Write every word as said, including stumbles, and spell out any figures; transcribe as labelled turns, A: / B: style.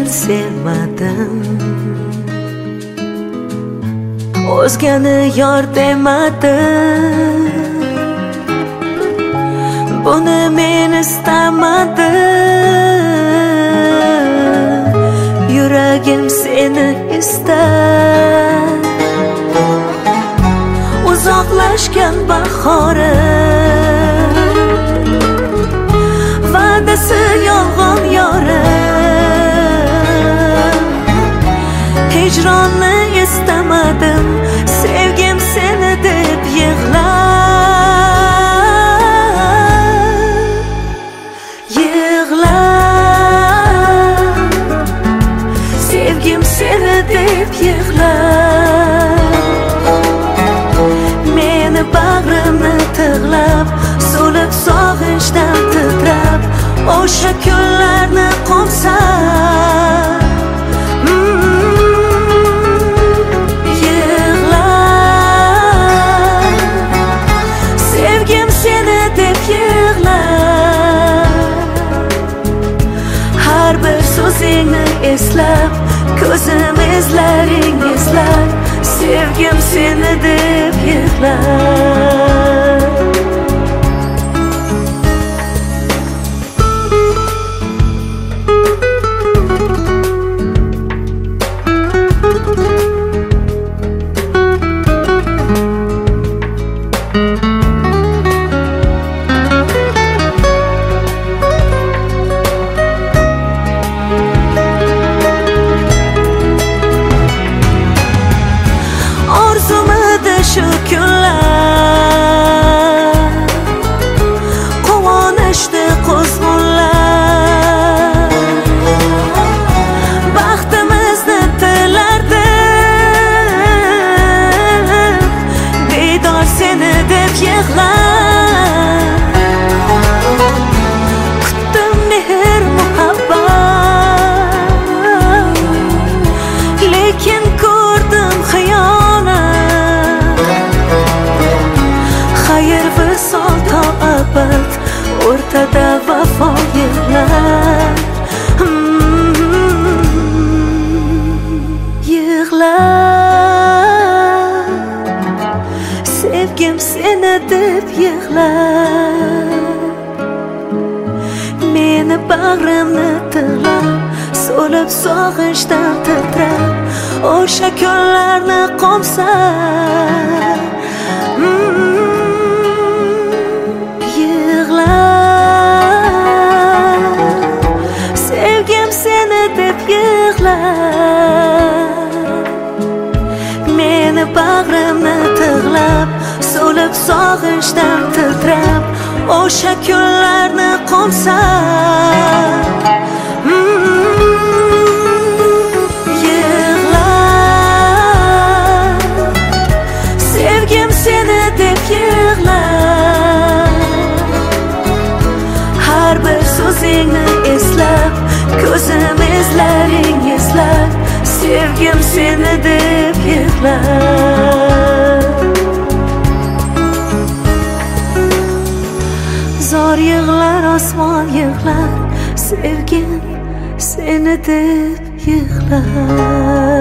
A: uchun sevmadim, o'zgani yor demadim. Buni men istamadim, yuragim seni istar. Uzoqlashgan bahorim, va'dasi yolg'on yorim. Hijronni istamadim, sevgim seni deb yig'lar. Yig'lar, sevgim seni deb yig'lar. Meni bag'rimni tig'lab, so'lib sog'inchdan titrab, o'sha kunlarni qo'msar. Yig'lar, sevgim seni deb yig'lar. Har bir so'zingni eslab, ko'zim izlaring izlar. Sevgim seni deb yig'lar. Shu kunlar quvonishdi quzg'unlar. Baxtimizni tilardim, diydor seni deb yig'lar. Kutdim mehr muhabbat, lekin ko'rdim xiyonat. Xayr visol to abad, o'rtada vafo yig'lar. Yig'lar, sevgim seni deb yig'lar. Meni bag'rimni tig'lab, so'lib sog'inchdan titrab, o'sha kunlarni qo'msar. Sevgim seni deb yig'lar. Meni bag'rimni tig'lab, so'lib sog'inchdan titrab, o'sha kunlarni qo'msar. Yig'lar, sevgim seni deb yig'lar. Har bir so'zingni eslab, ko'zim izlaring izlar. Sevgim seni deb yig'lar. Zor yig'lar, osmon yig'lar. Sevgim seni deb yig'lar.